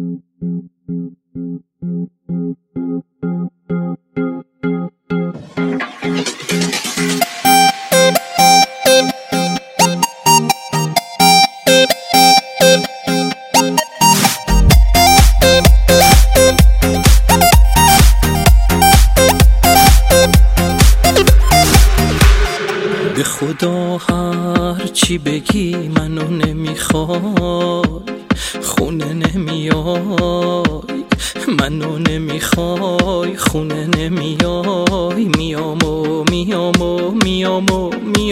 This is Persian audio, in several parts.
به خدا هر چی بگی منو نمیخوای، خونه نمیای، منو نمیخوای، خونه نمیای. میام و میام و میام و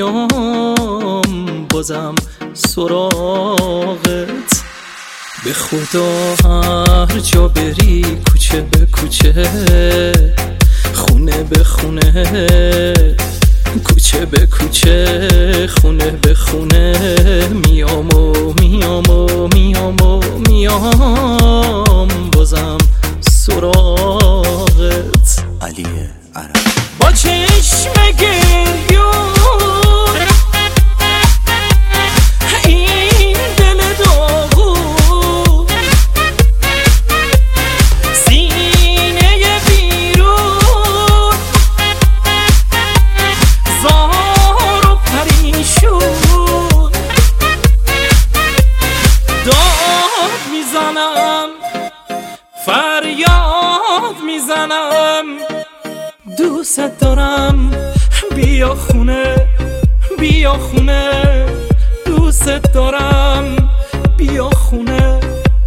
میام بازم سراغت. به خدا هر جا بری، کوچه به کوچه، خونه به خونه، کوچه به کوچه، خونه به خونه، میام و میام و میام و میام بازم سراغت. علی عرب با چشم گریون این دل داغون، سینه بیرون، زار و پریشون، داد میزنم، فریاد میزنم، دوست دارم، بیا خونه، بیا خونه، دوست دارم، بیا خونه.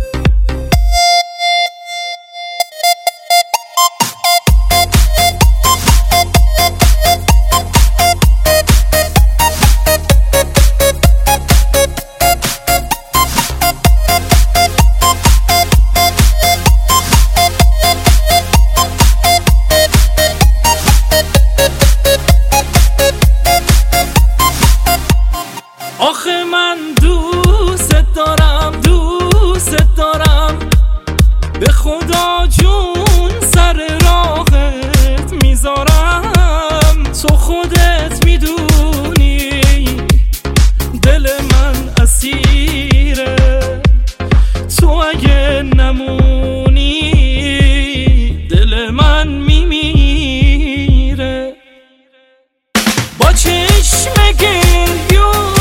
آخه من دوست دارم، دوست دارم، به خدا جون سر راهت میذارم. تو خودت میدونی دل من اسیره، تو اگه نمونی دل من میمیره. با چشم گریون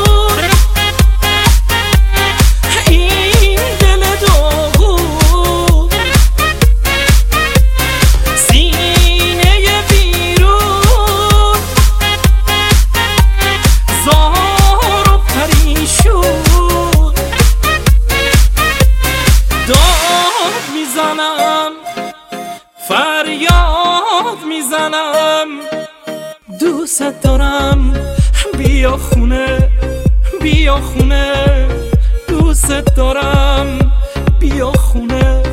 فریاد میزنم، دوست دارم، بیا خونه، بیا خونه، دوست دارم، بیا خونه.